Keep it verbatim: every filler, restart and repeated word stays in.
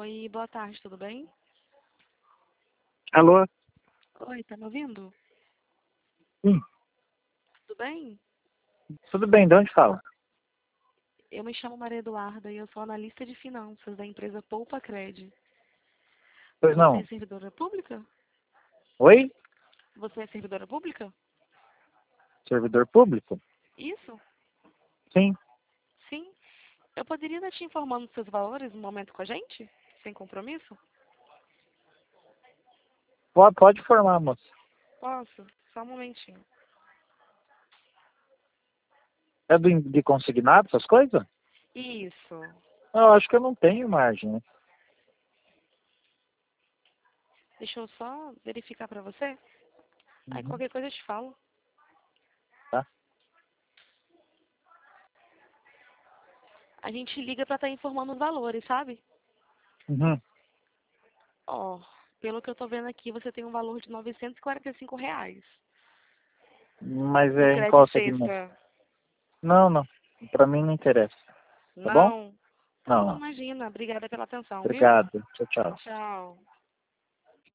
Oi, boa tarde, tudo bem? Alô? Oi, tá me ouvindo? Sim, Tudo bem? tudo bem, de onde fala? Eu me chamo Maria Eduarda e eu sou analista de finanças da empresa Poupa Cred. Pois Você é não. servidora pública? Oi? Você é servidora pública? Servidor público? Isso? Sim. Sim. Eu poderia estar te informando dos seus valores no momento com a gente? Sem compromisso? Pode, pode formar, moça. Posso? Só um momentinho. É do, de consignado, essas coisas? Isso. Eu acho que eu não tenho margem, né? Deixa eu só verificar pra você. Aí Uhum. qualquer coisa eu te falo. Tá? A gente liga pra estar informando os valores, sabe? Uhum. Ó, pelo que eu tô vendo aqui, você tem um valor de novecentos e quarenta e cinco reais. Mas No é em crédito qual segmento? extra. Não, não. Pra mim não interessa. Tá bom? Não. Tá Não, bom, não. imagina. Obrigada pela atenção, viu? Obrigado. Tchau, tchau. Tchau.